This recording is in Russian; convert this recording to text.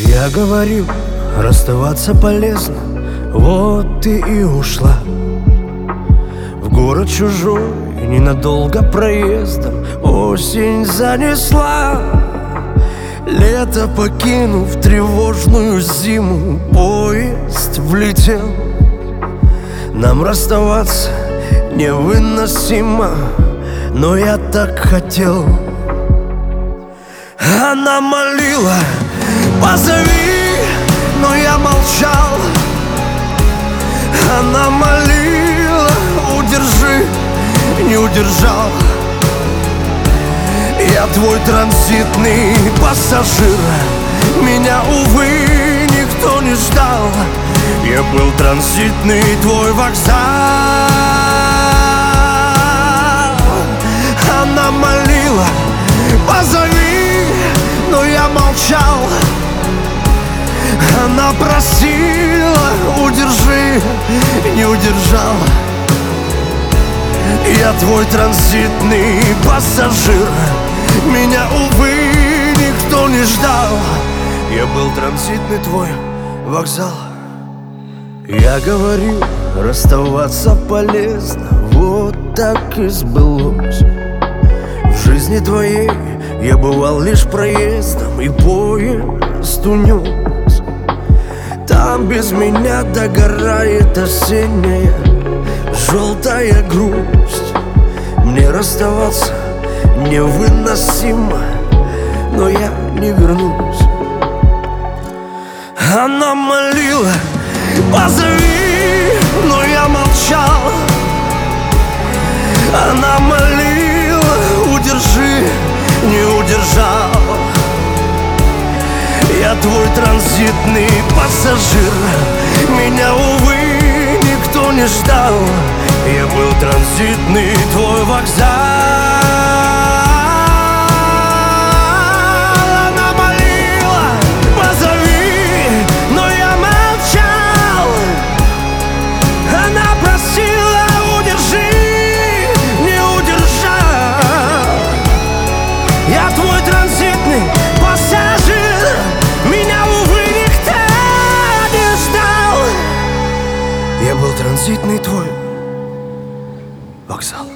Я говорил, расставаться полезно, вот ты и ушла в город чужой, ненадолго проездом. Осень занесла, лето покинув тревожную зиму. Поезд влетел, нам расставаться невыносимо, но я так хотел. Она молила: позови, но я молчал. Она молила: удержи, не удержал. Я твой транзитный пассажир, меня, увы, никто не ждал. Я был транзитный твой вокзал. Она молила: позови, но я молчал. Она просила: удержи, не удержал. Я твой транзитный пассажир, меня, увы, никто не ждал. Я был транзитный твой вокзал. Я говорил, расставаться полезно, вот так и сбылось. В жизни твоей я бывал лишь проездом, и поезд унес. Там без меня догорает осенняя желтая грусть. Мне расставаться невыносимо, но я не вернусь. Она молила: позови, но я молчал. Она молила: удержи, не удержал. Я твой транзитный пассажир, меня, увы, никто не ждал. Я был транзитный твой вокзал. Она молила: позови, но я молчал. Она просила: удержи, не удержал. Я твой транзитный пассажир, меня, увы, никто не ждал. Я был транзитный твой вокзал.